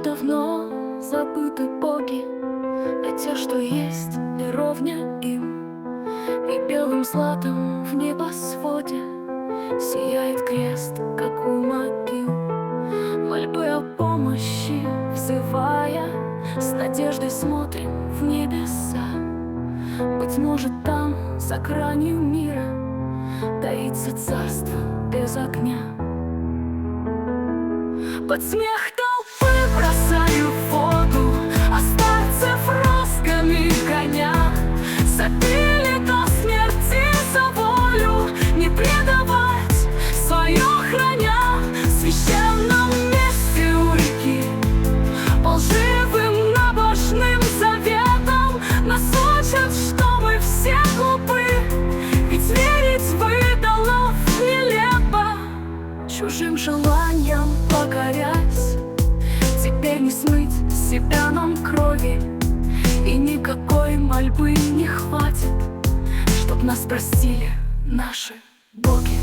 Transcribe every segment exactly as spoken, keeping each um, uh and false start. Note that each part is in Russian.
давно забыты боги, а те, что есть, не ровня им. И белым златом в небосводе сияет крест, как у могил. Мольбы о помощи взывая, с надеждой смотрим в небеса. Быть может, там, за гранью мира, таится царство без огня. Под смех толпы бросаю в воду, а старцев ростками коня забили до смерти за волю, не предавать свое храня. В священном месте у реки по лживым набожным заветам нас учат, что мы все глупы, ведь верить в идолов нелепо. Чужим желаниям покорясь, теперь не смыть с себя нам крови, и никакой мольбы не хватит, чтоб нас простили наши боги.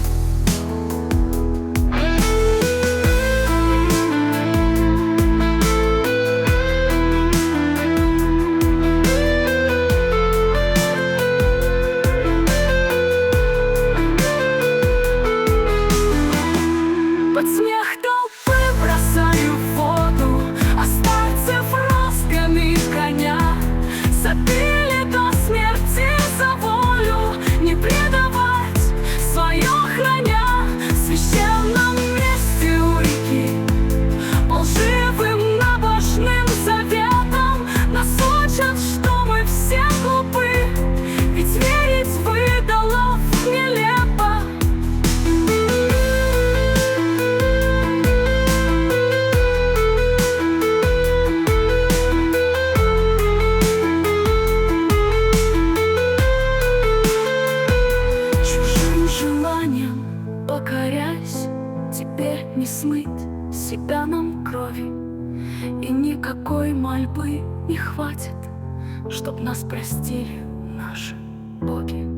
Под смех толпы бросаю в воду, а старцев ростками коня забили до смерти за волю, не предавать свое храня. В священном месте у реки по лживым набожным заветам нас учат, что мы все глупы, ведь верить в идолов нелепо. Желанием покорясь, теперь не смыть с себя нам крови, и никакой мольбы не хватит, чтоб нас простили наши боги.